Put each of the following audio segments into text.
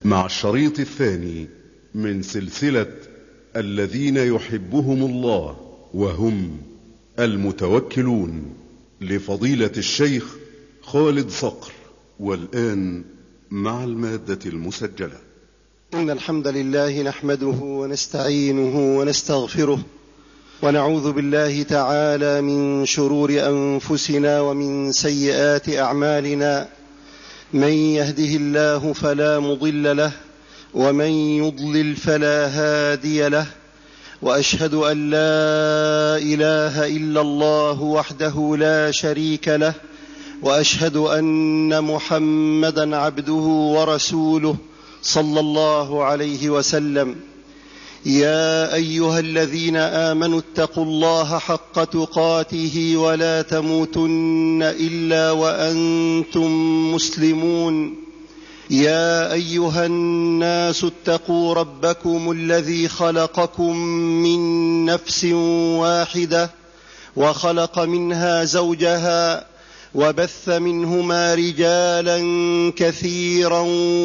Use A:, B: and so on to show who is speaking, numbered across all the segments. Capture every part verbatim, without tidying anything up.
A: مع الشريط الثاني من سلسلة الذين يحبهم الله وهم المتوكلون لفضيلة الشيخ خالد صقر. والآن مع المادة المسجلة.
B: إن الحمد لله نحمده ونستعينه ونستغفره ونعوذ بالله تعالى من شرور أنفسنا ومن سيئات أعمالنا. من يهده الله فلا مضل له ومن يضلل فلا هادي له، وأشهد أن لا إله إلا الله وحده لا شريك له، وأشهد أن محمدًا عبده ورسوله صلى الله عليه وسلم. يا أيها الذين آمنوا اتقوا الله حق تقاته ولا تموتن إلا وأنتم مسلمون. يا أيها الناس اتقوا ربكم الذي خلقكم من نفس واحدة وخلق منها زوجها وبث منهما رجالا كثيرا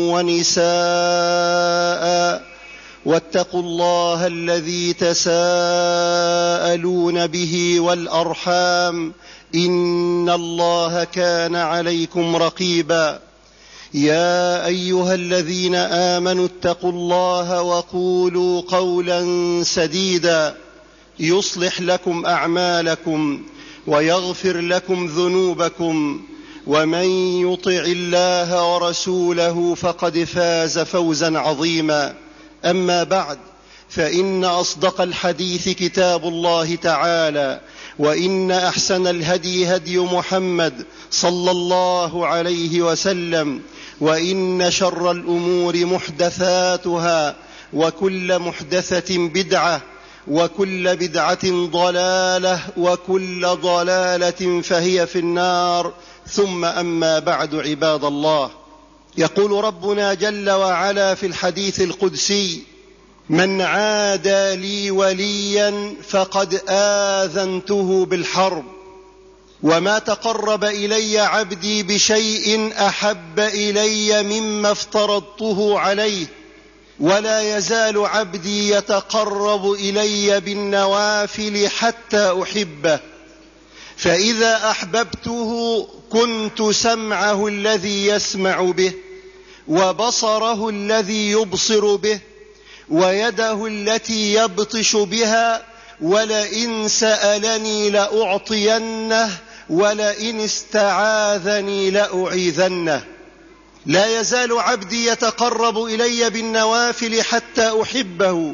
B: ونساء، واتقوا الله الذي تساءلون به والأرحام إن الله كان عليكم رقيبا. يا أيها الذين آمنوا اتقوا الله وقولوا قولا سديدا يصلح لكم أعمالكم ويغفر لكم ذنوبكم، ومن يطع الله ورسوله فقد فاز فوزا عظيما. أما بعد، فإن أصدق الحديث كتاب الله تعالى، وإن أحسن الهدي هدي محمد صلى الله عليه وسلم، وإن شر الأمور محدثاتها، وكل محدثة بدعة، وكل بدعة ضلالة، وكل ضلالة فهي في النار. ثم أما بعد، عباد الله، يقول ربنا جل وعلا في الحديث القدسي: من عادى لي وليا فقد آذنته بالحرب، وما تقرب إلي عبدي بشيء أحب إلي مما افترضته عليه، ولا يزال عبدي يتقرب إلي بالنوافل حتى أحبه، فإذا أحببته كنت سمعه الذي يسمع به، وبصره الذي يبصر به، ويده التي يبطش بها، ولئن سألني لأعطينه، ولئن استعاذني لأعيذنه. لا يزال عبدي يتقرب إلي بالنوافل حتى أحبه.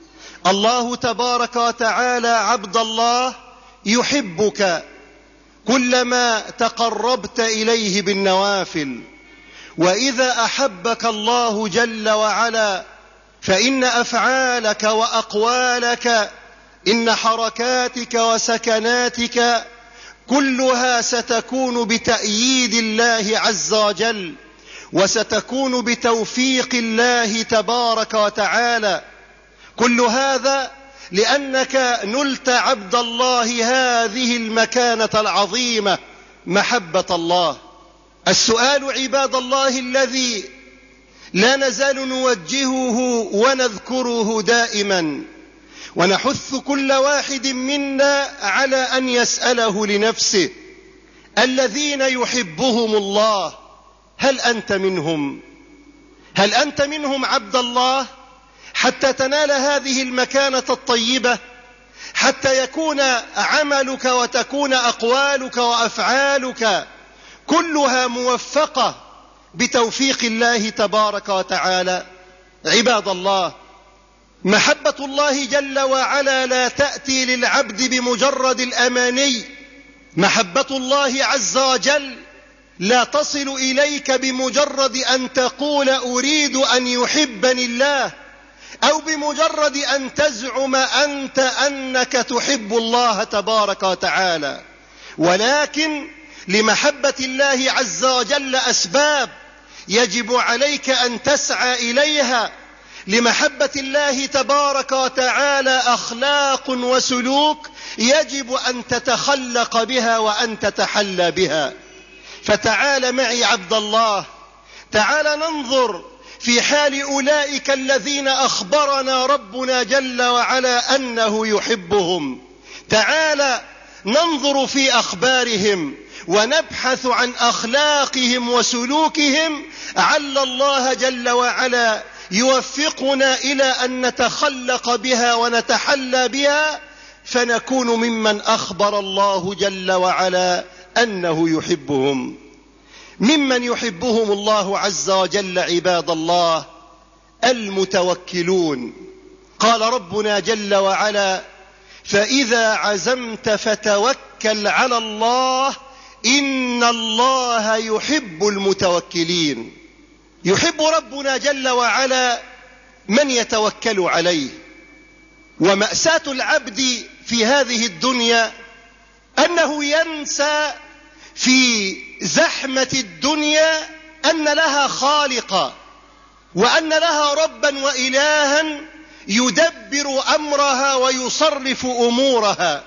B: الله تبارك وتعالى عبد الله يحبك كلما تقربت إليه بالنوافل. وإذا أحبك الله جل وعلا فإن أفعالك وأقوالك، إن حركاتك وسكناتك كلها ستكون بتأييد الله عز وجل، وستكون بتوفيق الله تبارك وتعالى. كل هذا لأنك نلت عبد الله هذه المكانة العظيمة، محبة الله. السؤال عباد الله الذي لا نزال نوجهه ونذكره دائما، ونحث كل واحد منا على أن يسأله لنفسه: الذين يحبهم الله، هل أنت منهم؟ هل أنت منهم عبد الله؟ حتى تنال هذه المكانة الطيبة، حتى يكون عملك وتكون أقوالك وأفعالك كلها موفقة بتوفيق الله تبارك وتعالى. عباد الله، محبة الله جل وعلا لا تأتي للعبد بمجرد الأماني. محبة الله عز وجل لا تصل إليك بمجرد أن تقول أريد أن يحبني الله، أو بمجرد أن تزعم أنت أنك تحب الله تبارك وتعالى، ولكن لمحبة الله عز وجل أسباب يجب عليك أن تسعى إليها. لمحبة الله تبارك وتعالى أخلاق وسلوك يجب أن تتخلق بها وأن تتحلى بها. فتعال معي عبد الله، تعال ننظر في حال أولئك الذين أخبرنا ربنا جل وعلا أنه يحبهم. تعالى ننظر في أخبارهم ونبحث عن أخلاقهم وسلوكهم، عل الله جل وعلا يوفقنا إلى أن نتخلق بها ونتحلى بها، فنكون ممن أخبر الله جل وعلا أنه يحبهم. ممن يحبهم الله عز وجل عباد الله المتوكلون. قال ربنا جل وعلا: فإذا عزمت فتوكل على الله إن الله يحب المتوكلين. يحب ربنا جل وعلا من يتوكل عليه. ومأساة العبد في هذه الدنيا أنه ينسى في زحمة الدنيا أن لها خالقا، وأن لها ربا وإلها يدبر أمرها ويصرف أمورها.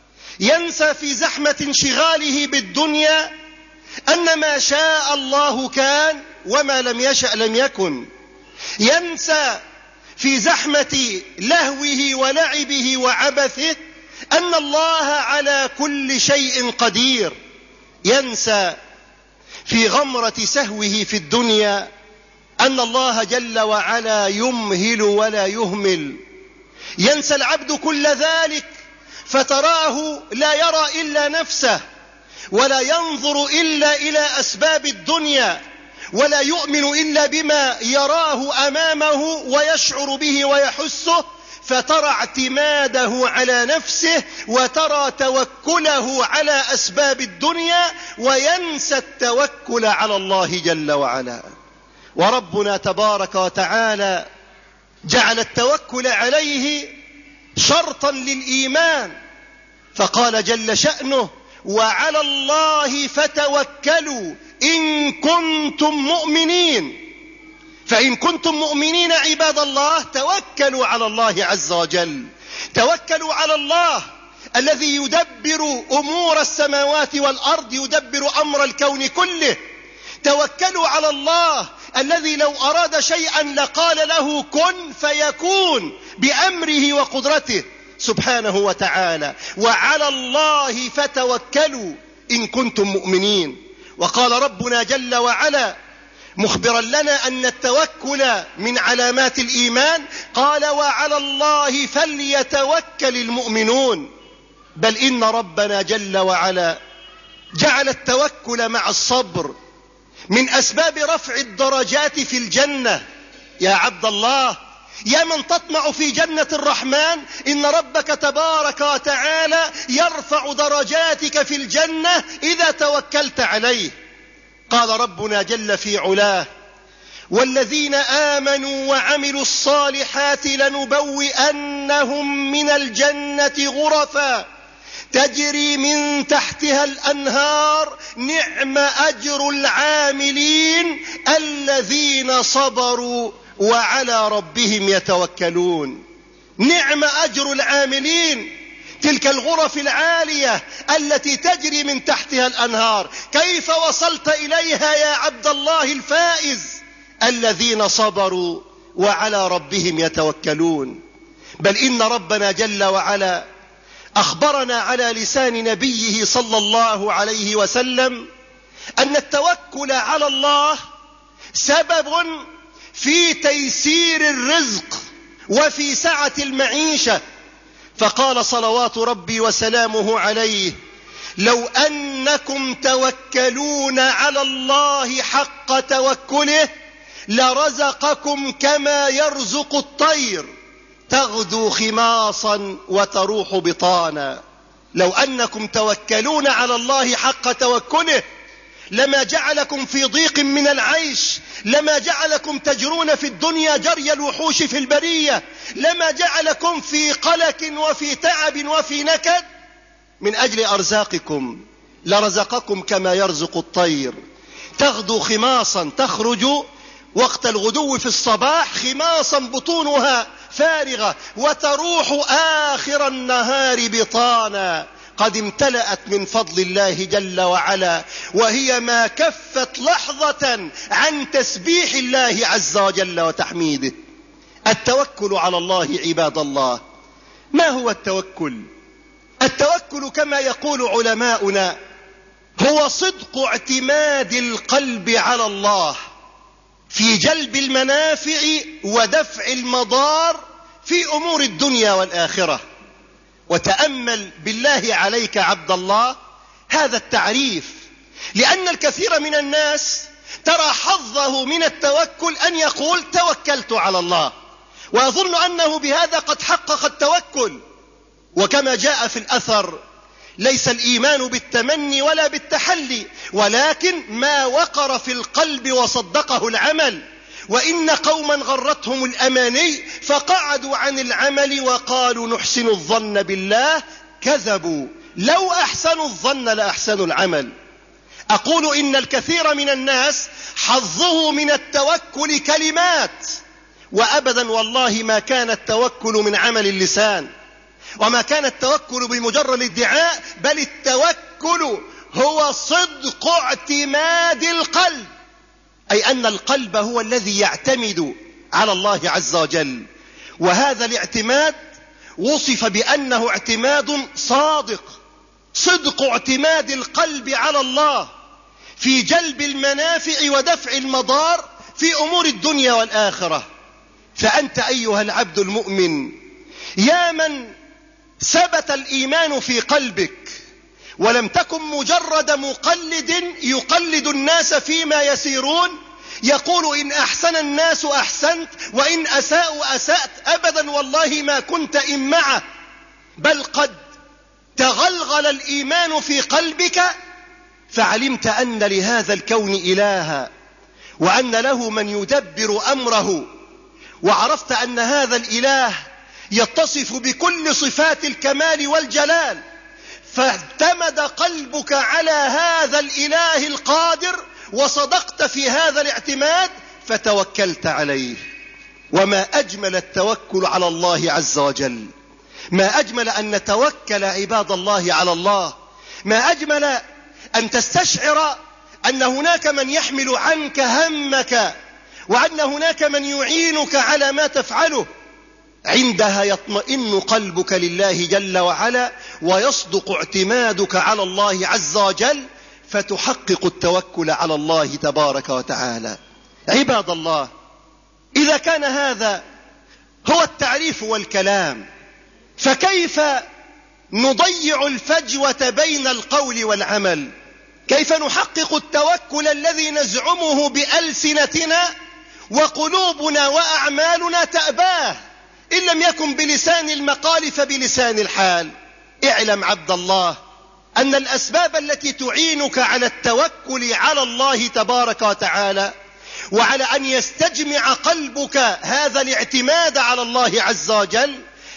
B: ينسى في زحمة انشغاله بالدنيا أن ما شاء الله كان وما لم يشأ لم يكن. ينسى في زحمة لهوه ولعبه وعبثه أن الله على كل شيء قدير. ينسى في غمرة سهوه في الدنيا أن الله جل وعلا يمهل ولا يهمل. ينسى العبد كل ذلك فتراه لا يرى إلا نفسه، ولا ينظر إلا إلى أسباب الدنيا، ولا يؤمن إلا بما يراه أمامه ويشعر به ويحسه، فترى اعتماده على نفسه وترى توكله على أسباب الدنيا، وينسى التوكل على الله جل وعلا. وربنا تبارك وتعالى جعل التوكل عليه شرطا للإيمان، فقال جل شأنه: وعلى الله فتوكلوا إن كنتم مؤمنين. فإن كنتم مؤمنين عباد الله توكلوا على الله عز وجل. توكلوا على الله الذي يدبر أمور السماوات والأرض، يدبر أمر الكون كله. توكلوا على الله الذي لو أراد شيئا لقال له كن فيكون بأمره وقدرته سبحانه وتعالى. وعلى الله فتوكلوا إن كنتم مؤمنين. وقال ربنا جل وعلا مخبرا لنا أن التوكل من علامات الإيمان، قال: وعلى الله فليتوكل المؤمنون. بل إن ربنا جل وعلا جعل التوكل مع الصبر من أسباب رفع الدرجات في الجنة. يا عبد الله، يا من تطمع في جنة الرحمن، إن ربك تبارك وتعالى يرفع درجاتك في الجنة إذا توكلت عليه. قال ربنا جل في علاه: والذين آمنوا وعملوا الصالحات لنبوئنهم من الجنة غرفا تجري من تحتها الأنهار نعم أجر العاملين الذين صبروا وعلى ربهم يتوكلون. نعم أجر العاملين، تلك الغرف العالية التي تجري من تحتها الأنهار. كيف وصلت إليها يا عبد الله الفائز؟ الذين صبروا وعلى ربهم يتوكلون. بل إن ربنا جل وعلا أخبرنا على لسان نبيه صلى الله عليه وسلم أن التوكل على الله سبب في تيسير الرزق وفي سعة المعيشة. فقال صلوات ربي وسلامه عليه: لو أنكم توكلون على الله حق توكله لرزقكم كما يرزق الطير تغدو خماصا وتروح بطانا. لو أنكم توكلون على الله حق توكله لما جعلكم في ضيق من العيش، لما جعلكم تجرون في الدنيا جري الوحوش في البرية، لما جعلكم في قلق وفي تعب وفي نكد من أجل أرزاقكم، لرزقكم كما يرزق الطير تغدو خماصا، تخرج وقت الغدو في الصباح خماصا بطونها فارغة، وتروح آخر النهار بطانا. قد امتلأت من فضل الله جل وعلا، وهي ما كفت لحظة عن تسبيح الله عز وجل وتحميده. التوكل على الله عباد الله. ما هو التوكل؟ التوكل كما يقول علماؤنا هو صدق اعتماد القلب على الله في جلب المنافع ودفع المضار في أمور الدنيا والآخرة. وتأمل بالله عليك عبد الله هذا التعريف، لأن الكثير من الناس ترى حظه من التوكل أن يقول توكلت على الله، ويظن أنه بهذا قد حقق التوكل. وكما جاء في الأثر ليس الإيمان بالتمني ولا بالتحلي، ولكن ما وقر في القلب وصدقه العمل. وإن قوما غرتهم الأماني فقعدوا عن العمل وقالوا نحسن الظن بالله، كذبوا، لو أحسنوا الظن لأحسنوا العمل. أقول إن الكثير من الناس حظه من التوكل كلمات، وأبدا والله ما كان التوكل من عمل اللسان، وما كان التوكل بمجرد الادعاء، بل التوكل هو صدق اعتماد القلب، أي أن القلب هو الذي يعتمد على الله عز وجل. وهذا الاعتماد وصف بأنه اعتماد صادق، صدق اعتماد القلب على الله في جلب المنافع ودفع المضار في أمور الدنيا والآخرة. فأنت أيها العبد المؤمن يا من ثبت الإيمان في قلبك ولم تكن مجرد مقلد يقلد الناس فيما يسيرون، يقول إن أحسن الناس أحسنت وإن أساءوا أسأت، أبدا والله ما كنت إمعة، بل قد تغلغل الإيمان في قلبك فعلمت أن لهذا الكون إلها، وأن له من يدبر أمره، وعرفت أن هذا الإله يتصف بكل صفات الكمال والجلال، فاعتمد قلبك على هذا الإله القادر وصدقت في هذا الاعتماد فتوكلت عليه. وما أجمل التوكل على الله عز وجل، ما أجمل أن نتوكل عباد الله على الله، ما أجمل أن تستشعر أن هناك من يحمل عنك همك، وأن هناك من يعينك على ما تفعله. عندها يطمئن قلبك لله جل وعلا، ويصدق اعتمادك على الله عز وجل، فتحقق التوكل على الله تبارك وتعالى. عباد الله، إذا كان هذا هو التعريف والكلام، فكيف نضيع الفجوة بين القول والعمل؟ كيف نحقق التوكل الذي نزعمه بألسنتنا وقلوبنا وأعمالنا تأباه؟ إن لم يكن بلسان المقال فبلسان الحال. اعلم عبد الله أن الأسباب التي تعينك على التوكل على الله تبارك وتعالى، وعلى أن يستجمع قلبك هذا الاعتماد على الله عز وجل،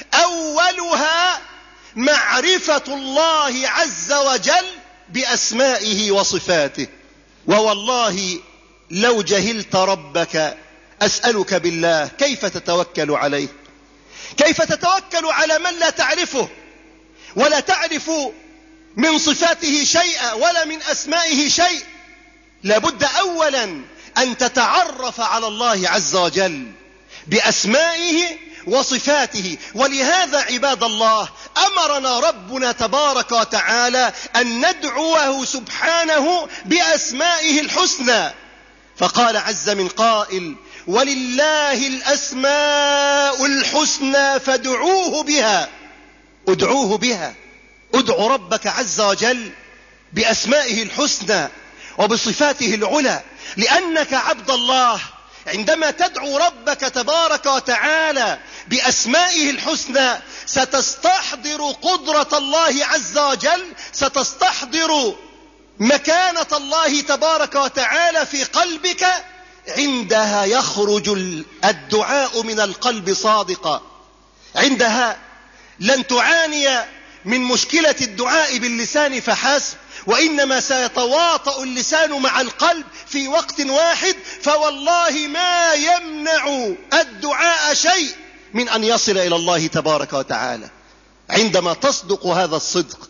B: أولها معرفة الله عز وجل بأسمائه وصفاته. ووالله لو جهلت ربك أسألك بالله كيف تتوكل عليه؟ كيف تتوكل على من لا تعرفه ولا تعرف من صفاته شيئا ولا من أسمائه شيء؟ لابد أولا أن تتعرف على الله عز وجل بأسمائه وصفاته. ولهذا عباد الله أمرنا ربنا تبارك وتعالى أن ندعوه سبحانه بأسمائه الحسنى، فقال عز من قائل: ولله الأسماء الحسنى فادعوه بها. ادعوه بها، ادعو ربك عز وجل بأسمائه الحسنى وبصفاته العلى، لأنك عبد الله عندما تدعو ربك تبارك وتعالى بأسمائه الحسنى ستستحضر قدرة الله عز وجل، ستستحضر مكانة الله تبارك وتعالى في قلبك. عندها يخرج الدعاء من القلب صادقا، عندها لن تعاني من مشكلة الدعاء باللسان فحسب، وإنما سيتواطأ اللسان مع القلب في وقت واحد، فوالله ما يمنع الدعاء شيء من أن يصل إلى الله تبارك وتعالى. عندما تصدق هذا الصدق،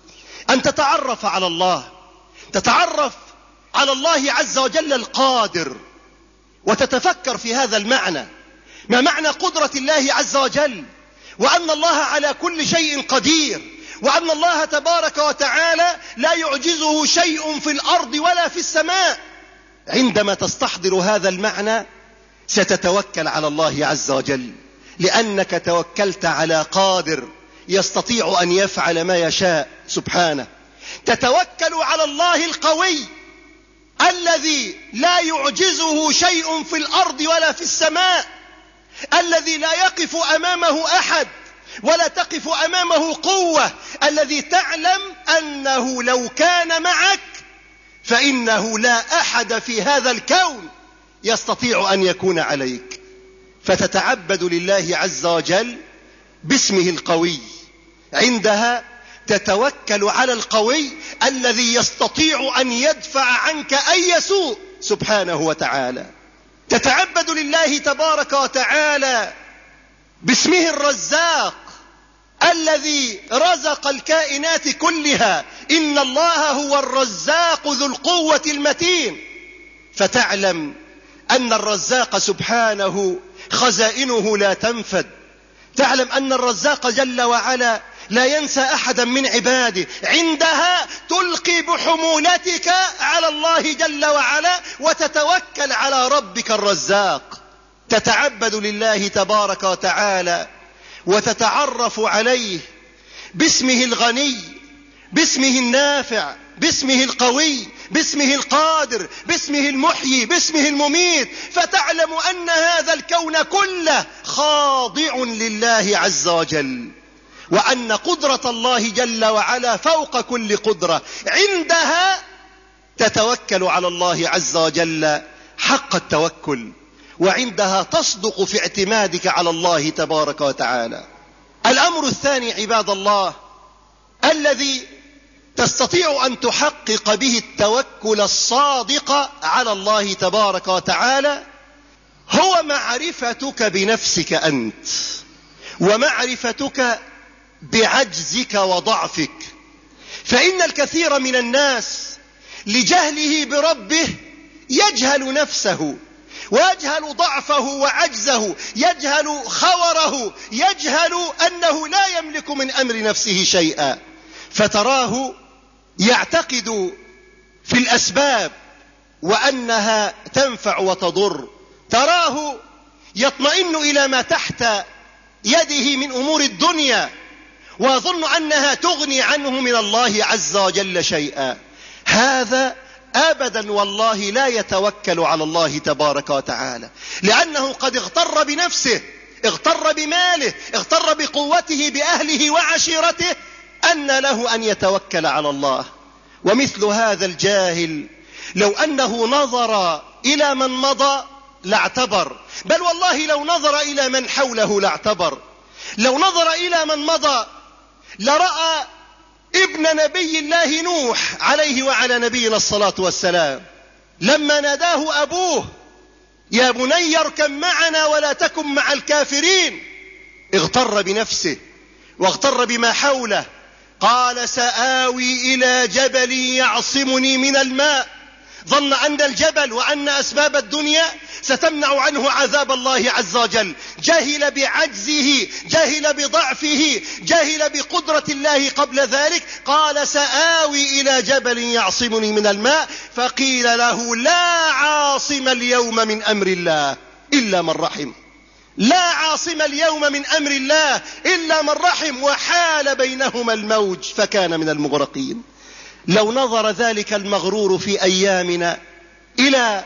B: أن تتعرف على الله، تتعرف على الله عز وجل القادر، وتتفكر في هذا المعنى، ما معنى قدرة الله عز وجل، وأن الله على كل شيء قدير، وأن الله تبارك وتعالى لا يعجزه شيء في الأرض ولا في السماء. عندما تستحضر هذا المعنى ستتوكل على الله عز وجل، لأنك توكلت على قادر يستطيع أن يفعل ما يشاء سبحانه. تتوكل على الله القوي الذي لا يعجزه شيء في الأرض ولا في السماء، الذي لا يقف أمامه أحد ولا تقف أمامه قوة، الذي تعلم أنه لو كان معك فإنه لا أحد في هذا الكون يستطيع أن يكون عليك. فتتعبد لله عز وجل باسمه القوي، عندها تتوكل على القوي الذي يستطيع أن يدفع عنك أي سوء سبحانه وتعالى. تتعبد لله تبارك وتعالى باسمه الرزاق الذي رزق الكائنات كلها، إن الله هو الرزاق ذو القوة المتين. فتعلم أن الرزاق سبحانه خزائنه لا تنفد، تعلم أن الرزاق جل وعلا لا ينسى أحدا من عباده، عندها تلقي بحمولتك على الله جل وعلا وتتوكل على ربك الرزاق. تتعبد لله تبارك وتعالى وتتعرف عليه باسمه الغني، باسمه النافع، باسمه القوي، باسمه القادر، باسمه المحيي، باسمه المميت. فتعلم أن هذا الكون كله خاضع لله عز وجل، وأن قدرة الله جل وعلا فوق كل قدرة. عندها تتوكل على الله عز وجل حق التوكل، وعندها تصدق في اعتمادك على الله تبارك وتعالى. الأمر الثاني عباد الله الذي تستطيع أن تحقق به التوكل الصادق على الله تبارك وتعالى هو معرفتك بنفسك أنت، ومعرفتك بعجزك وضعفك. فإن الكثير من الناس لجهله بربه يجهل نفسه، ويجهل ضعفه وعجزه، يجهل خوره، يجهل أنه لا يملك من أمر نفسه شيئا. فتراه يعتقد في الأسباب وأنها تنفع وتضر، تراه يطمئن إلى ما تحت يده من أمور الدنيا ويظن أنها تغني عنه من الله عز وجل شيئا. هذا أبدا والله لا يتوكل على الله تبارك وتعالى، لأنه قد اغتر بنفسه، اغتر بماله، اغتر بقوته، بأهله وعشيرته، أن له أن يتوكل على الله. ومثل هذا الجاهل لو أنه نظر إلى من مضى لاعتبر، بل والله لو نظر إلى من حوله لاعتبر. لو نظر إلى من مضى لرأى ابن نبي الله نوح عليه وعلى نبينا الصلاة والسلام لما ناداه أبوه يا بني اركب معنا ولا تكن مع الكافرين، اغتر بنفسه واغتر بما حوله، قال سآوي إلى جبل يعصمني من الماء. ظن أن الجبل وأن أسباب الدنيا ستمنع عنه عذاب الله عز وجل، جهل بعجزه، جهل بضعفه، جهل بقدرة الله قبل ذلك. قال سآوي إلى جبل يعصمني من الماء، فقيل له لا عاصم اليوم من أمر الله إلا من رحم، لا عاصم اليوم من أمر الله إلا من رحم، وحال بينهما الموج فكان من المغرقين. لو نظر ذلك المغرور في أيامنا إلى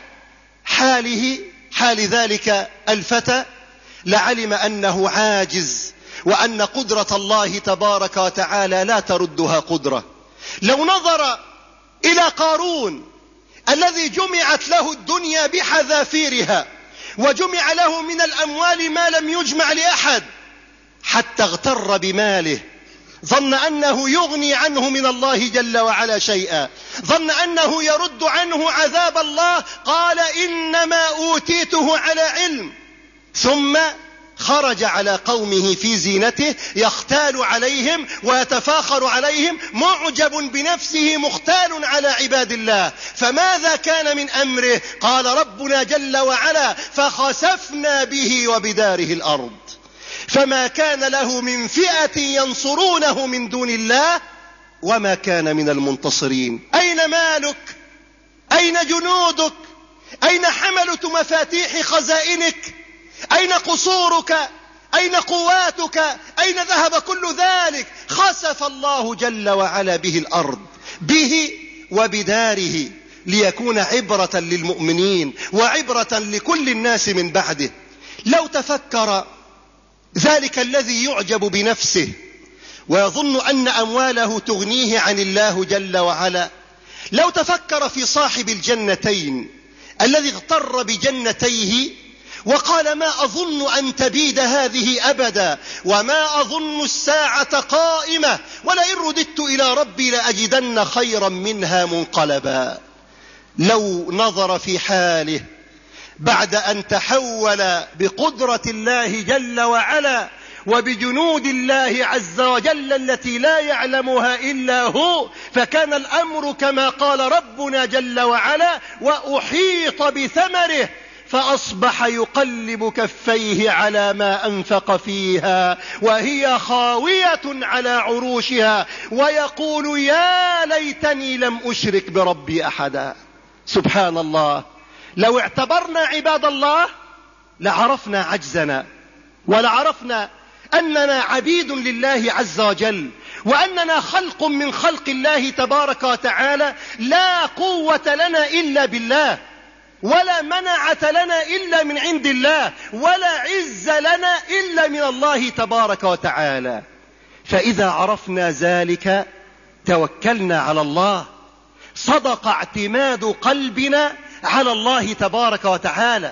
B: حاله، حال ذلك الفتى، لعلم أنه عاجز، وأن قدرة الله تبارك وتعالى لا تردها قدرة. لو نظر إلى قارون الذي جمعت له الدنيا بحذافيرها، وجمع له من الأموال ما لم يجمع لأحد، حتى اغتر بماله، ظن أنه يغني عنه من الله جل وعلا شيئا، ظن أنه يرد عنه عذاب الله، قال إنما أوتيته على علم. ثم خرج على قومه في زينته يختال عليهم ويتفاخر عليهم، معجب بنفسه مختال على عباد الله. فماذا كان من أمره؟ قال ربنا جل وعلا: فخسفنا به وبداره الأرض فما كان له من فئة ينصرونه من دون الله وما كان من المنتصرين. أين مالك؟ أين جنودك؟ أين حملة مفاتيح خزائنك؟ أين قصورك؟ أين قواتك؟ أين ذهب كل ذلك؟ خسف الله جل وعلا به الأرض، به وبداره، ليكون عبرة للمؤمنين وعبرة لكل الناس من بعده. لو تفكر ذلك الذي يعجب بنفسه ويظن أن أمواله تغنيه عن الله جل وعلا، لو تفكر في صاحب الجنتين الذي اغتر بجنتيه وقال: ما أظن أن تبيد هذه أبدا، وما أظن الساعة قائمة، ولئن رددت إلى ربي لأجدن خيرا منها منقلبا. لو نظر في حاله بعد أن تحول بقدرة الله جل وعلا وبجنود الله عز وجل التي لا يعلمها إلا هو، فكان الأمر كما قال ربنا جل وعلا: وأحيط بثمره فأصبح يقلب كفيه على ما أنفق فيها وهي خاوية على عروشها ويقول: يا ليتني لم أشرك بربي أحدا. سبحان الله. لو اعتبرنا عباد الله لعرفنا عجزنا، ولعرفنا أننا عبيد لله عز وجل، وأننا خلق من خلق الله تبارك وتعالى، لا قوة لنا إلا بالله، ولا منعة لنا إلا من عند الله، ولا عز لنا إلا من الله تبارك وتعالى. فإذا عرفنا ذلك توكلنا على الله، صدق اعتماد قلبنا على الله تبارك وتعالى.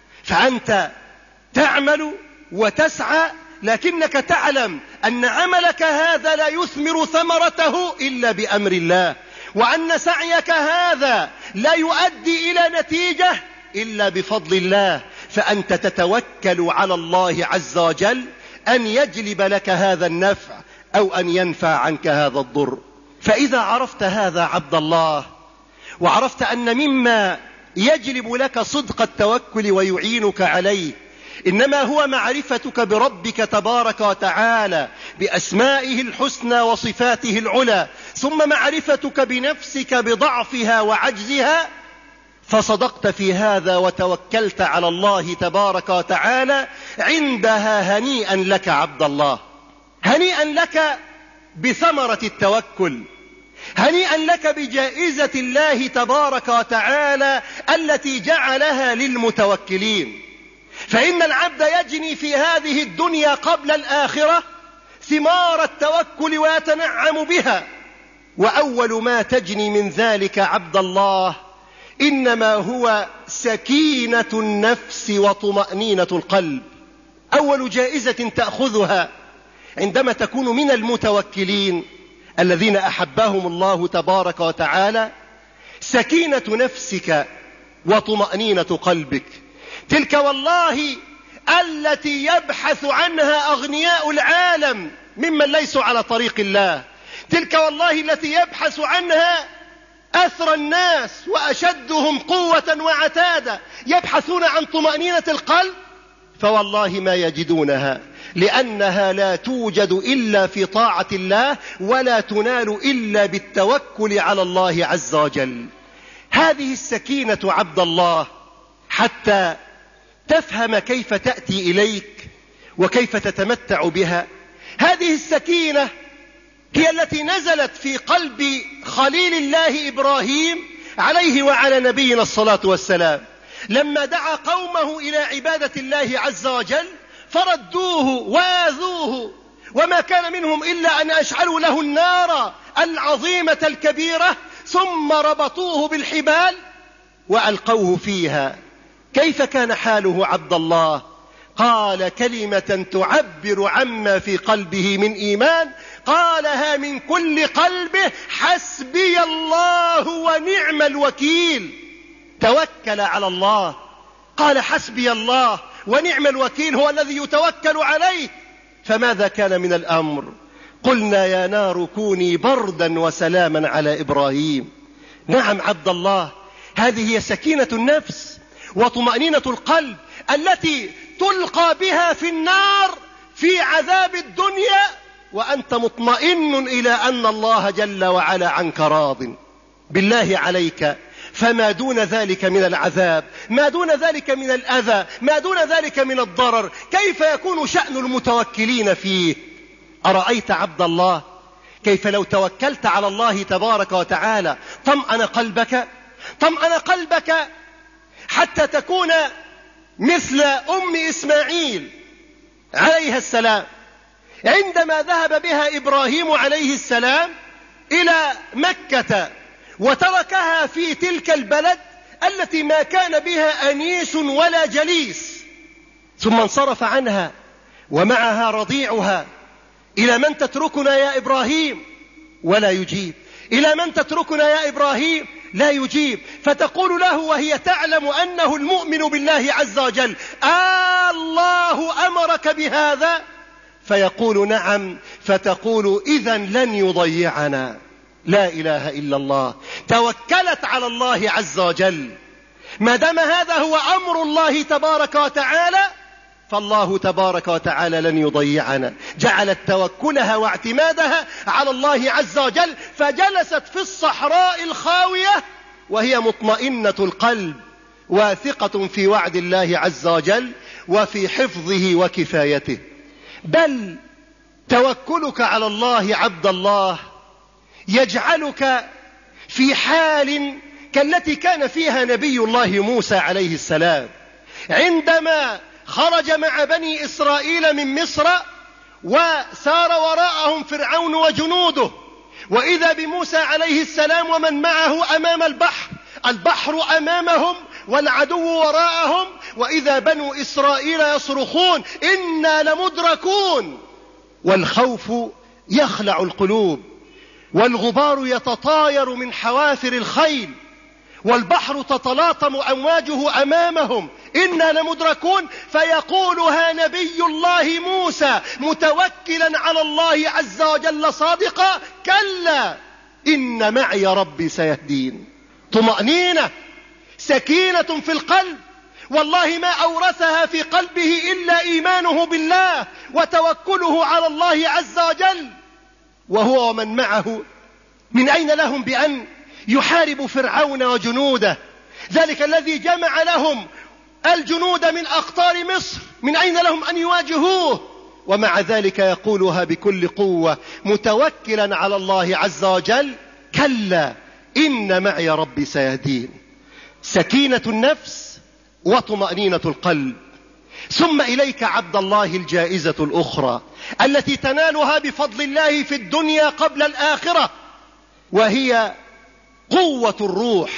B: فأنت تعمل وتسعى، لكنك تعلم أن عملك هذا لا يثمر ثمرته إلا بأمر الله، وأن سعيك هذا لا يؤدي إلى نتيجة إلا بفضل الله. فأنت تتوكل على الله عز وجل أن يجلب لك هذا النفع أو أن ينفع عنك هذا الضر. فإذا عرفت هذا عبد الله، وعرفت أن مما يجلب لك صدق التوكل ويعينك عليه إنما هو معرفتك بربك تبارك وتعالى بأسمائه الحسنى وصفاته العلى، ثم معرفتك بنفسك بضعفها وعجزها، فصدقت في هذا وتوكلت على الله تبارك وتعالى، عندها هنيئا لك عبد الله، هنيئا لك بثمرة التوكل، هنيئا لك بجائزة الله تبارك وتعالى التي جعلها للمتوكلين. فإن العبد يجني في هذه الدنيا قبل الآخرة ثمار التوكل ويتنعم بها، وأول ما تجني من ذلك عبد الله إنما هو سكينة النفس وطمأنينة القلب. أول جائزة تأخذها عندما تكون من المتوكلين الذين أحبهم الله تبارك وتعالى سكينة نفسك وطمأنينة قلبك. تلك والله التي يبحث عنها أغنياء العالم ممن ليسوا على طريق الله، تلك والله التي يبحث عنها أثرى الناس وأشدهم قوة وعتادا، يبحثون عن طمأنينة القلب، فوالله ما يجدونها، لأنها لا توجد إلا في طاعة الله، ولا تنال إلا بالتوكل على الله عز وجل. هذه السكينة عبد الله حتى تفهم كيف تأتي إليك وكيف تتمتع بها. هذه السكينة هي التي نزلت في قلب خليل الله إبراهيم عليه وعلى نبينا الصلاة والسلام، لما دعا قومه إلى عبادة الله عز وجل فردوه وآذوه، وما كان منهم إلا أن أشعلوا له النار العظيمة الكبيرة، ثم ربطوه بالحبال وألقوه فيها. كيف كان حاله عبد الله؟ قال كلمة تعبر عما في قلبه من إيمان، قالها من كل قلبه: حسبي الله ونعم الوكيل. توكل على الله، قال حسبي الله ونعم الوكيل هو الذي يتوكل عليه. فماذا كان من الأمر؟ قلنا يا نار كوني بردا وسلاما على إبراهيم. نعم عبد الله، هذه هي سكينة النفس وطمأنينة القلب التي تلقى بها في النار في عذاب الدنيا وأنت مطمئن إلى أن الله جل وعلا عنك راض. بالله عليك، فما دون ذلك من العذاب، ما دون ذلك من الأذى، ما دون ذلك من الضرر، كيف يكون شأن المتوكلين فيه؟ أرأيت عبد الله كيف لو توكلت على الله تبارك وتعالى طمأن قلبك، طمأن قلبك حتى تكون مثل أم إسماعيل عليها السلام عندما ذهب بها إبراهيم عليه السلام إلى مكة وتركها في تلك البلد التي ما كان بها أنيس ولا جليس، ثم انصرف عنها ومعها رضيعها. إلى من تتركنا يا إبراهيم؟ ولا يجيب. إلى من تتركنا يا إبراهيم؟ لا يجيب. فتقول له وهي تعلم أنه المؤمن بالله عز وجل: آه الله أمرك بهذا؟ فيقول نعم. فتقول إذن لن يضيعنا. لا إله إلا الله. توكلت على الله عز وجل. ما دام هذا هو أمر الله تبارك وتعالى فالله تبارك وتعالى لن يضيعنا. جعلت توكلها واعتمادها على الله عز وجل، فجلست في الصحراء الخاوية وهي مطمئنة القلب واثقة في وعد الله عز وجل وفي حفظه وكفايته. بل توكلك على الله عبد الله يجعلك في حال كالتي كان فيها نبي الله موسى عليه السلام عندما خرج مع بني إسرائيل من مصر وسار وراءهم فرعون وجنوده، وإذا بموسى عليه السلام ومن معه أمام البحر، البحر أمامهم والعدو وراءهم، وإذا بنو إسرائيل يصرخون إنا لمدركون، والخوف يخلع القلوب، والغبار يتطاير من حوافر الخيل، والبحر تتلاطم أمواجه أمامهم، إنا لمدركون. فيقولها نبي الله موسى متوكلا على الله عز وجل صادقا: كلا إن معي ربي سيهدين. طمأنينة، سكينة في القلب، والله ما أورثها في قلبه إلا إيمانه بالله وتوكله على الله عز وجل. وهو ومن معه من أين لهم بأن يحارب فرعون وجنوده؟ ذلك الذي جمع لهم الجنود من أقطار مصر، من أين لهم أن يواجهوه؟ ومع ذلك يقولها بكل قوة متوكلا على الله عز وجل: كلا إن معي ربي سيهدين. سكينة النفس وطمأنينة القلب. ثم إليك عبد الله الجائزة الأخرى التي تنالها بفضل الله في الدنيا قبل الآخرة، وهي قوة الروح،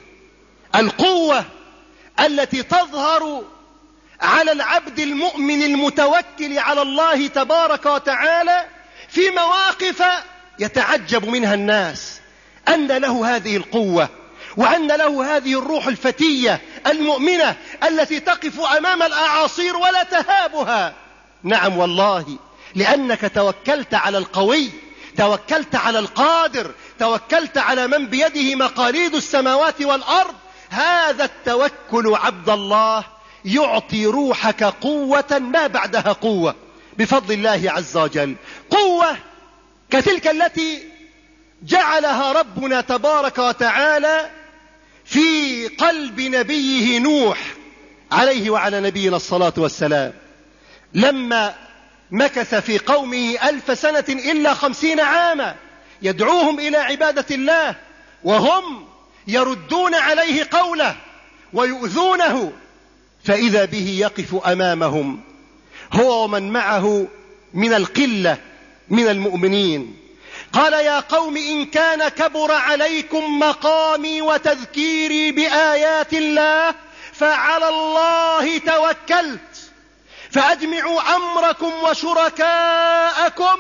B: القوة التي تظهر على العبد المؤمن المتوكل على الله تبارك وتعالى في مواقف يتعجب منها الناس أن له هذه القوة، وأن له هذه الروح الفتية المؤمنة التي تقف أمام الأعاصير ولا تهابها. نعم والله، لأنك توكلت على القوي، توكلت على القادر، توكلت على من بيده مقاليد السماوات والأرض. هذا التوكل عبد الله يعطي روحك قوة ما بعدها قوة بفضل الله عز وجل، قوة كتلك التي جعلها ربنا تبارك وتعالى في قلب نبيه نوح عليه وعلى نبينا الصلاة والسلام، لما مكث في قومه ألف سنة إلا خمسين عاما يدعوهم إلى عبادة الله، وهم يردون عليه قوله ويؤذونه، فإذا به يقف أمامهم هو ومن معه من القلة من المؤمنين. قال: يا قوم إن كان كبر عليكم مقامي وتذكيري بآيات الله فعلى الله توكلت، فأجمعوا أمركم وشركاءكم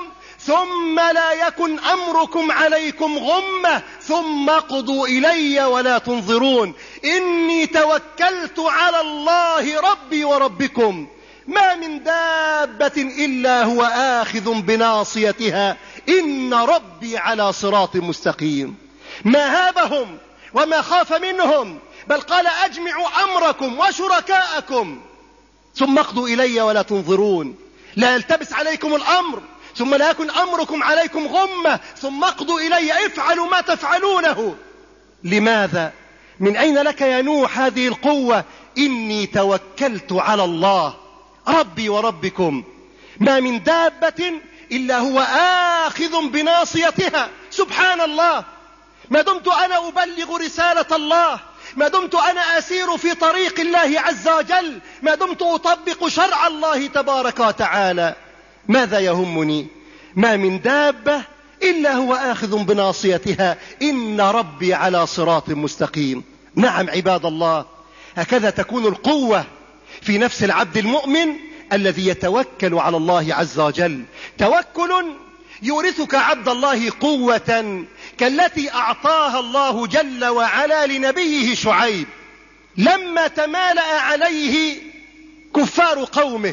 B: ثم لا يكن أمركم عليكم غمة ثم اقضوا إلي ولا تنظرون إني توكلت على الله ربي وربكم ما من دابة إلا هو آخذ بناصيتها إن ربي على صراط مستقيم. ما هابهم وما خاف منهم، بل قال أجمعوا أمركم وشركاءكم ثم اقضوا إلي ولا تنظرون. لا يلتبس عليكم الأمر ثم لا يكن أمركم عليكم غمة ثم اقضوا إلي، افعلوا ما تفعلونه. لماذا؟ من أين لك يا نوح هذه القوة؟ إني توكلت على الله ربي وربكم ما من دابة إلا هو آخذ بناصيتها. سبحان الله، ما دمت أنا أبلغ رسالة الله، ما دمت أنا أسير في طريق الله عز وجل، ما دمت أطبق شرع الله تبارك وتعالى، ماذا يهمني؟ ما من دابة إلا هو آخذ بناصيتها إن ربي على صراط مستقيم. نعم عباد الله، هكذا تكون القوة في نفس العبد المؤمن الذي يتوكل على الله عز وجل. توكل يورثك عبد الله قوة كالتي أعطاها الله جل وعلا لنبيه شعيب لما تمالأ عليه كفار قومه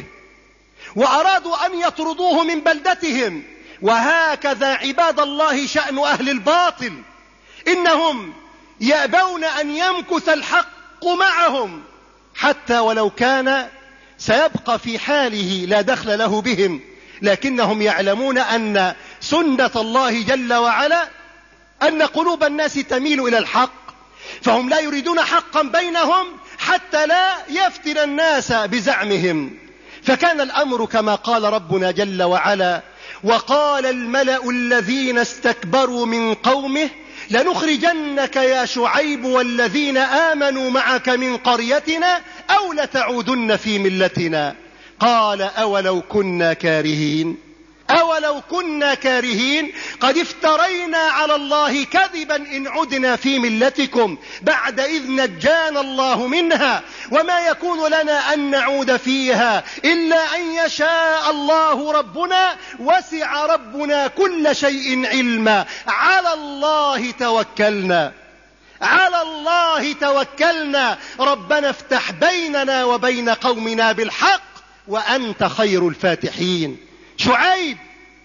B: وأرادوا أن يطردوه من بلدتهم. وهكذا عباد الله شأن أهل الباطل، إنهم يأبون أن يمكث الحق معهم حتى ولو كان سيبقى في حاله لا دخل له بهم، لكنهم يعلمون أن سنة الله جل وعلا أن قلوب الناس تميل إلى الحق، فهم لا يريدون حقا بينهم حتى لا يفتن الناس بزعمهم. فكان الأمر كما قال ربنا جل وعلا: وقال الملأ الذين استكبروا من قومه لنخرجنك يا شعيب والذين آمنوا معك من قريتنا أو لتعودن في ملتنا. قال أولو كنا كارهين أولو كنا كارهين قد افترينا على الله كذبا إن عدنا في ملتكم بعد إذ نجانا الله منها وما يكون لنا أن نعود فيها إلا أن يشاء الله ربنا وسع ربنا كل شيء علما على الله توكلنا على الله توكلنا ربنا افتح بيننا وبين قومنا بالحق وأنت خير الفاتحين. شعيب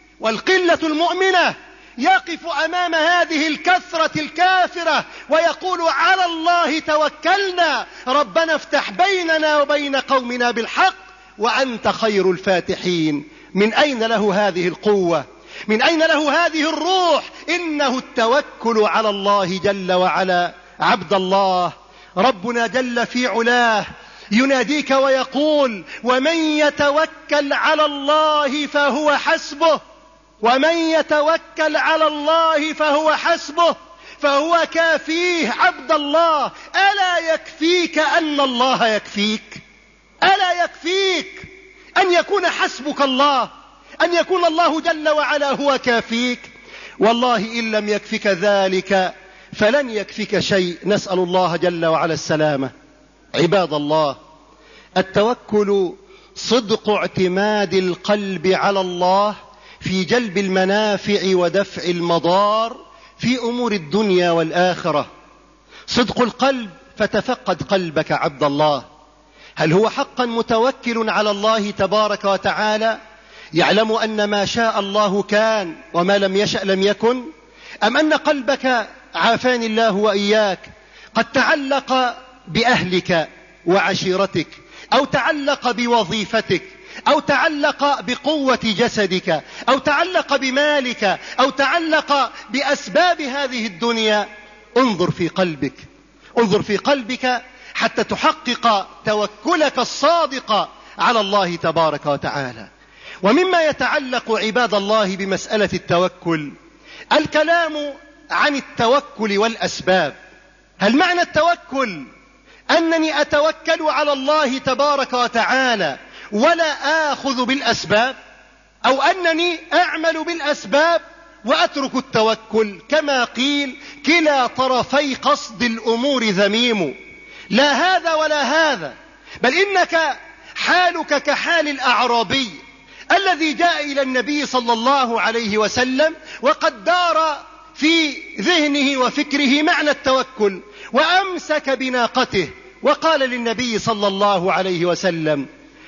B: والقلة المؤمنة يقف أمام هذه الكثرة الكافرة ويقول: على الله توكلنا ربنا افتح بيننا وبين قومنا بالحق وأنت خير الفاتحين. من أين له هذه القوة؟ من أين له هذه الروح؟ إنه التوكل على الله جل وعلا. عبد الله، ربنا جل في علاه يناديك ويقول: ومن يتوكل على الله فهو حسبه ومن يتوكل على الله فهو حسبه فهو كافيه. عبد الله، ألا يكفيك أن الله يكفيك؟ ألا يكفيك أن يكون حسبك الله، أن يكون الله جل وعلا هو كافيك؟ والله إن لم يكفك ذلك فلن يكفك شيء. نسأل الله جل وعلا السلامة. عباد الله، التوكل صدق اعتماد القلب على الله في جلب المنافع ودفع المضار في أمور الدنيا والآخرة. صدق القلب، فتفقد قلبك عبد الله، هل هو حقا متوكل على الله تبارك وتعالى يعلم أن ما شاء الله كان وما لم يشأ لم يكن؟ أم أن قلبك عافاني الله وإياك قد تعلق بأهلك وعشيرتك أو تعلق بوظيفتك أو تعلق بقوة جسدك أو تعلق بمالك أو تعلق بأسباب هذه الدنيا؟ انظر في قلبك، انظر في قلبك حتى تحقق توكلك الصادق على الله تبارك وتعالى. ومما يتعلق عباد الله بمسألة التوكل الكلام عن التوكل والأسباب. هل معنى التوكل أنني أتوكل على الله تبارك وتعالى ولا آخذ بالأسباب، أو أنني أعمل بالأسباب وأترك التوكل؟ كما قيل: كلا طرفي قصد الأمور ذميم. لا هذا ولا هذا، بل إنك حالك كحال الأعرابي الذي جاء إلى النبي صلى الله عليه وسلم وقد دار في ذهنه وفكره معنى التوكل، وأمسك بناقته وقال للنبي صلى الله عليه وسلم: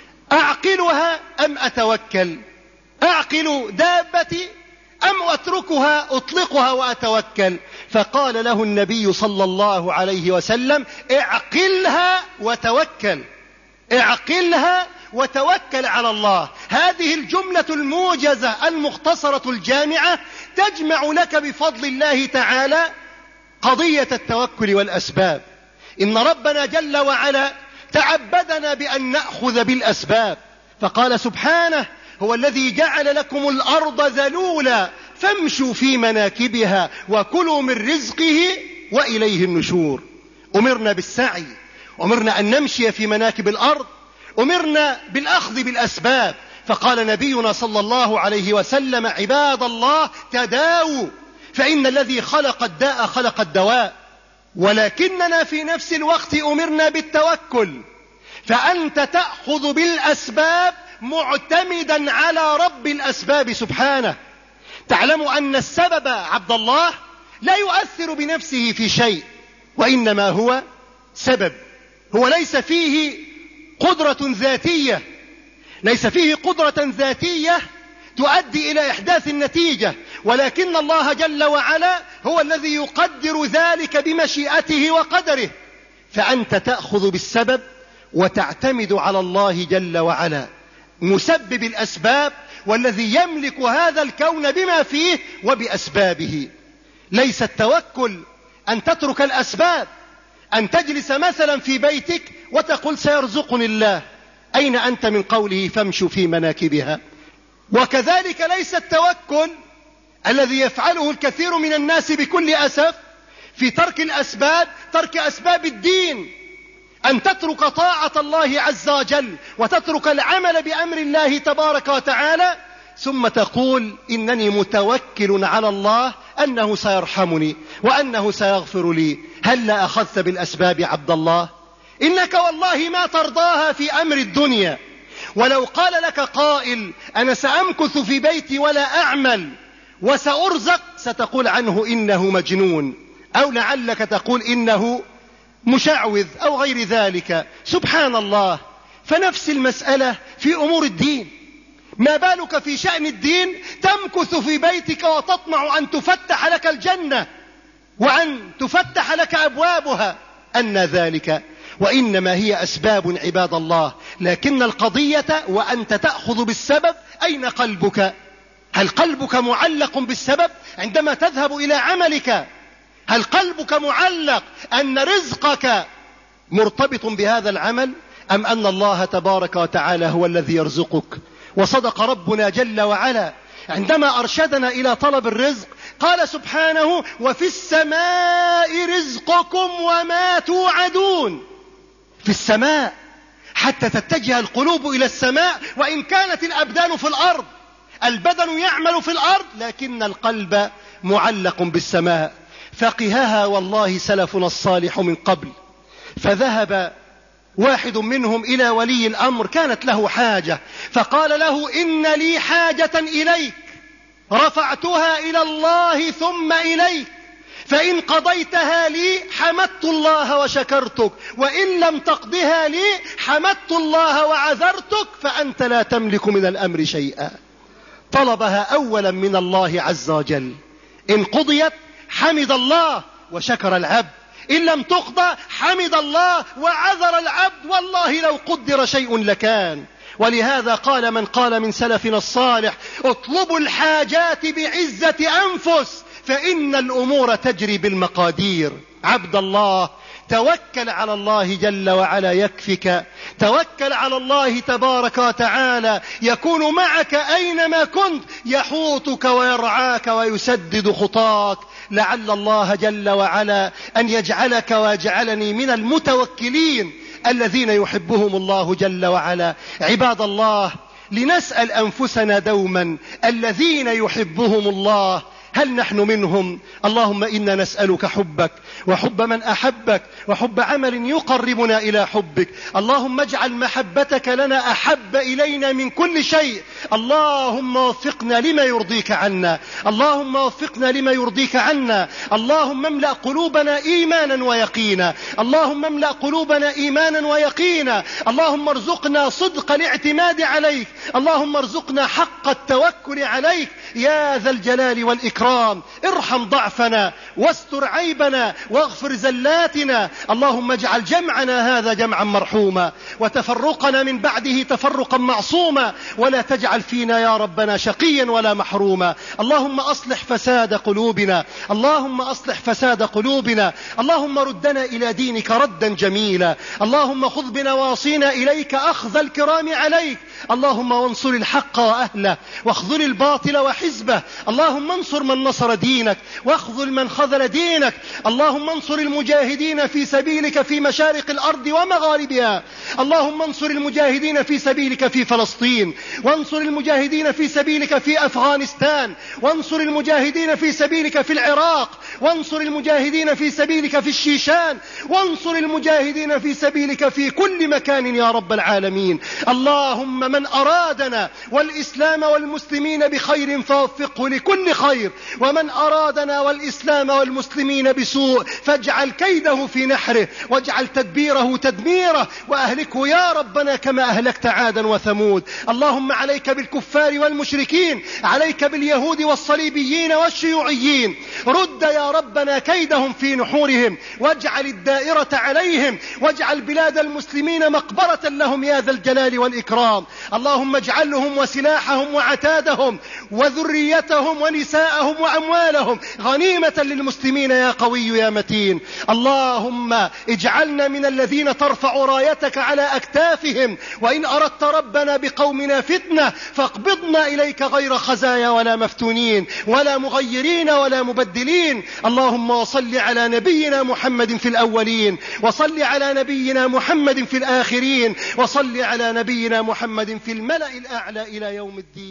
B: أعقلها أم أتوكل؟ أعقل دابتي أم أتركها أطلقها وأتوكل؟ فقال له النبي صلى الله عليه وسلم: اعقلها وتوكل، اعقلها وتوكل على الله. هذه الجملة الموجزة المختصرة الجامعة تجمع لك بفضل الله تعالى قضية التوكل والأسباب. إن ربنا جل وعلا تعبدنا بأن نأخذ بالأسباب، فقال سبحانه: هو الذي جعل لكم الأرض ذلولا فامشوا في مناكبها وكلوا من رزقه وإليه النشور. أمرنا بالسعي، أمرنا أن نمشي في مناكب الأرض، أمرنا بالأخذ بالأسباب. فقال نبينا صلى الله عليه وسلم: عباد الله تداووا، فإن الذي خلق الداء خلق الدواء. ولكننا في نفس الوقت أمرنا بالتوكل، فأنت تأخذ بالأسباب معتمدا على رب الأسباب سبحانه. تعلم أن السبب عبد الله لا يؤثر بنفسه في شيء، وإنما هو سبب، هو ليس فيه قدرة ذاتية، ليس فيه قدرة ذاتية تؤدي إلى إحداث النتيجة، ولكن الله جل وعلا هو الذي يقدر ذلك بمشيئته وقدره. فأنت تأخذ بالسبب وتعتمد على الله جل وعلا مسبب الأسباب، والذي يملك هذا الكون بما فيه وبأسبابه. ليس التوكل أن تترك الأسباب، أن تجلس مثلا في بيتك وتقول سيرزقني الله. أين أنت من قوله فامشوا في مناكبها؟ وكذلك ليس التوكل الذي يفعله الكثير من الناس بكل أسف في ترك الأسباب، ترك أسباب الدين، أن تترك طاعة الله عز وجل وتترك العمل بأمر الله تبارك وتعالى، ثم تقول إنني متوكل على الله أنه سيرحمني وأنه سيغفر لي. هل لا أخذت بالأسباب عبد الله؟ إنك والله ما ترضاها في أمر الدنيا. ولو قال لك قائل أنا سأمكث في بيتي ولا أعمل وسأرزق، ستقول عنه إنه مجنون، أو لعلك تقول إنه مشعوذ أو غير ذلك. سبحان الله. فنفس المسألة في أمور الدين، ما بالك في شأن الدين تمكث في بيتك وتطمع أن تفتح لك الجنة وأن تفتح لك أبوابها؟ أن ذلك؟ وإنما هي أسباب عباد الله. لكن القضية وأنت تأخذ بالسبب، أين قلبك؟ هل قلبك معلق بالسبب عندما تذهب إلى عملك؟ هل قلبك معلق أن رزقك مرتبط بهذا العمل، أم أن الله تبارك وتعالى هو الذي يرزقك؟ وصدق ربنا جل وعلا عندما أرشدنا إلى طلب الرزق، قال سبحانه: وفي السماء رزقكم وما توعدون. في السماء، حتى تتجه القلوب إلى السماء، وإن كانت الأبدان في الأرض، البدن يعمل في الأرض لكن القلب معلق بالسماء. فقهها والله سلفنا الصالح من قبل. فذهب واحد منهم إلى ولي الأمر، كانت له حاجة، فقال له: إن لي حاجة إليك رفعتها إلى الله ثم إليك، فإن قضيتها لي حمدت الله وشكرتك، وإن لم تقضها لي حمدت الله وعذرتك، فأنت لا تملك من الأمر شيئا. طلبها أولا من الله عز وجل، إن قضيت حمد الله وشكر العبد، إن لم تقضى حمد الله وعذر العبد، والله لو قدر شيء لكان. ولهذا قال من قال من سلفنا الصالح: اطلبوا الحاجات بعزة أنفس، فإن الأمور تجري بالمقادير. عبد الله، توكل على الله جل وعلا يكفك، توكل على الله تبارك وتعالى يكون معك أينما كنت، يحوطك ويرعاك ويسدد خطاك. لعل الله جل وعلا أن يجعلك ويجعلني من المتوكلين الذين يحبهم الله جل وعلا. عباد الله، لنسأل أنفسنا دوما: الذين يحبهم الله هل نحن منهم؟ اللهم إنا نسألك حبك وحب من أحبك وحب عمل يقربنا إلى حبك. اللهم اجعل محبتك لنا أحب إلينا من كل شيء. اللهم وفقنا لما يرضيك عنا، اللهم وفقنا لما يرضيك عنا. اللهم املأ قلوبنا إيمانا ويقينا، اللهم املأ قلوبنا إيمانا ويقينا. اللهم ارزقنا صدق الاعتماد عليك، اللهم ارزقنا حق التوكل عليك يا ذا الجلال والإكرام. ارحم ضعفنا واستر عيبنا واغفر زلاتنا. اللهم اجعل جمعنا هذا جمعا مرحوما وتفرقنا من بعده تفرقا معصوما، ولا تجعل فينا يا ربنا شقيا ولا محروما. اللهم أصلح فساد قلوبنا، اللهم أصلح فساد قلوبنا. اللهم ردنا إلى دينك ردا جميلا. اللهم خذ بنواصينا إليك أخذ الكرام عليك. اللهم وانصر الحق وأهله واخذل الباطل وحزبه. اللهم انصر من نصر دينك واخذل من خذل دينك. اللهم انصر المجاهدين في سبيلك في مشارق الأرض ومغاربها. اللهم انصر المجاهدين في سبيلك في فلسطين، وانصر المجاهدين في سبيلك في أفغانستان، وانصر المجاهدين في سبيلك في العراق، وانصر المجاهدين في سبيلك في الشيشان، وانصر المجاهدين في سبيلك في كل مكان يا رب العالمين. اللهم من أرادنا والإسلام والمسلمين بخير فوفقه لكل خير، ومن أرادنا والإسلام والمسلمين بسوء فاجعل كيده في نحره واجعل تدبيره تدميره، وأهلكه يا ربنا كما أهلكت عادا وثمود. اللهم عليك بالكفار والمشركين، عليك باليهود والصليبيين والشيوعيين. رد يا ربنا كيدهم في نحورهم واجعل الدائرة عليهم، واجعل بلاد المسلمين مقبرة لهم يا ذا الجلال والإكرام. اللهم اجعلهم وسلاحهم وعتادهم وذريتهم ونساءهم وأموالهم غنيمة للمسلمين يا قوي يا متين. اللهم اجعلنا من الذين ترفع رايتك على أكتافهم، وإن أردت ربنا بقومنا فتنة فاقبضنا إليك غير خزايا ولا مفتونين ولا مغيرين ولا مبدلين. اللهم وصل على نبينا محمد في الأولين، وصل على نبينا محمد في الآخرين، وصل على نبينا محمد في الملأ الأعلى إلى يوم الدين.